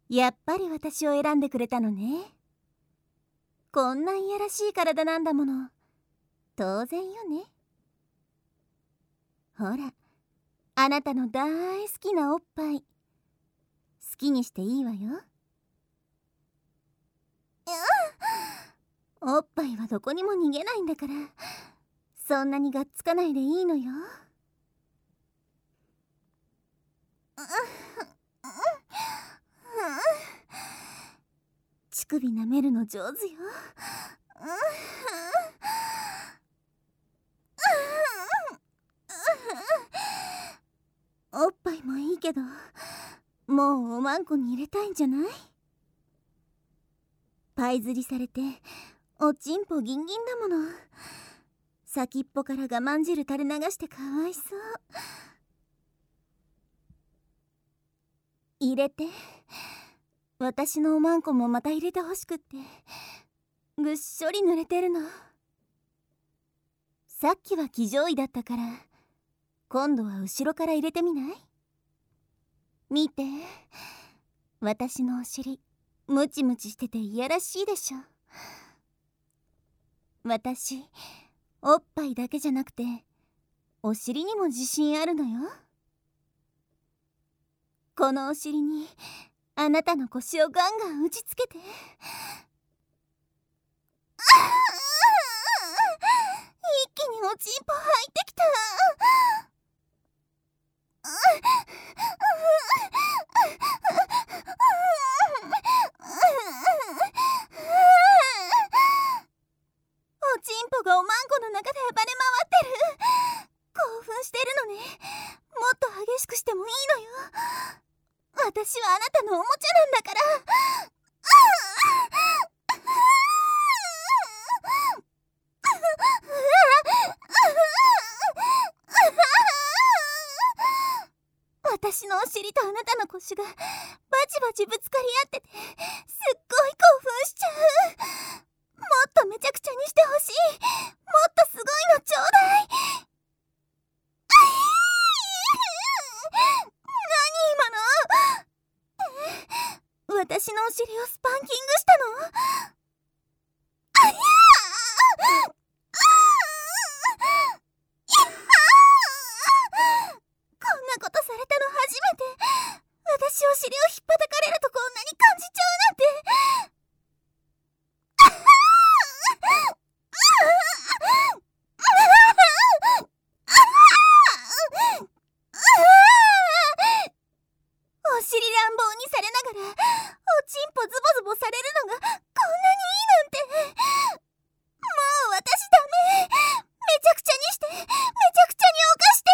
やっぱり私を選んでくれたのね。こんないやらしい体なんだもの。当然よね。ほら、あなたの大好きなおっぱい、好きにしていいわよ。おっぱいはどこにも逃げないんだから、そんなにがっつかないでいいのよ。乳首舐めるの上手よ。おっぱいもいいけど、もうおまんこに入れたいんじゃない？パイ釣りされておちんぽギンギンだもの。先っぽから我慢汁垂れ流してかわいそう。入れて。私のおまんこもまた入れてほしくって、ぐっしょり濡れてるの。さっきは騎乗位だったから、今度は後ろから入れてみない？見て、私のお尻ムチムチしてていやらしいでしょ。私おっぱいだけじゃなくてお尻にも自信あるのよ。このお尻にあなたの腰をガンガン打ちつけて。一気におちんぽ入ってきた。おちんぽがおまんこの中で暴れ回ってる。興奮してるのね。もっと激しくしてもいいのよ。私はあなたのおもちゃなんだから。私のお尻とあなたの腰がバチバチぶつかり合ってて、すっごい興奮しちゃう。もっとめちゃくちゃにしてほしい。もっとすごいのちょうだい。何今の？私のお尻をスパンキングしたの？こんなことされたの初めて。私お尻をひっぱたかれるとこんなに感じちゃうなんて。お尻乱暴にされながらおちんぽズボズボされるのがこんなにいいなんて。もう私ダメ。めちゃくちゃにして、めちゃくちゃに犯して。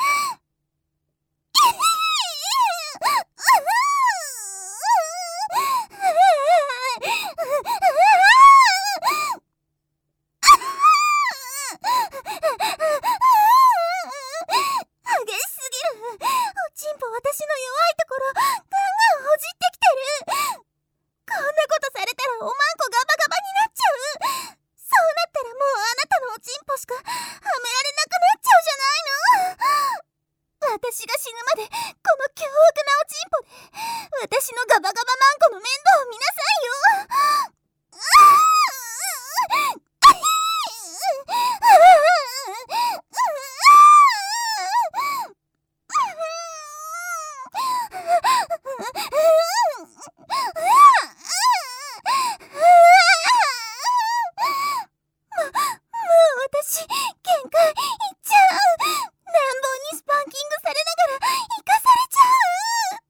激しすぎる。おちんぽ私の弱いところガンガンほじってきてる。こんなことされたらおまんこガバガバになっちゃう。そうなったらもうあなたのおちんぽしかはめられなくなっちゃうじゃないの。私が死ぬまでこの凶悪なおちんぽで私のガバガバマンコの面倒を見なさいよ。私、限界いっちゃう。乱暴にスパンキングされながら生かされちゃう。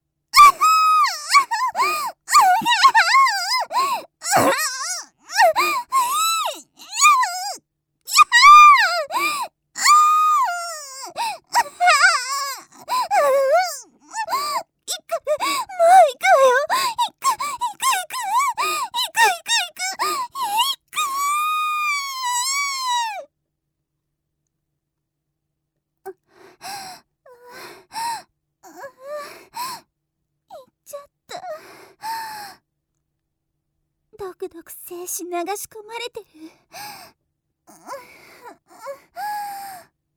ドクドク精子流し込まれてる。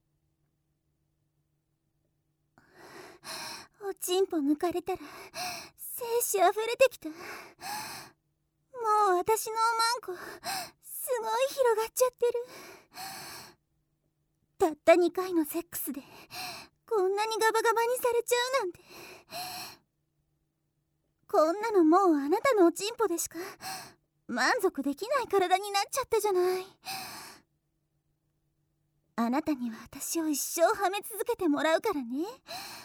おちんぽ抜かれたら精子あふれてきた。もう私のおまんこすごい広がっちゃってる。たった2回のセックスでこんなにガバガバにされちゃうなんて。こんなのもうあなたのおちんぽでしか満足できない体になっちゃったじゃない。あなたには私を一生はめ続けてもらうからね。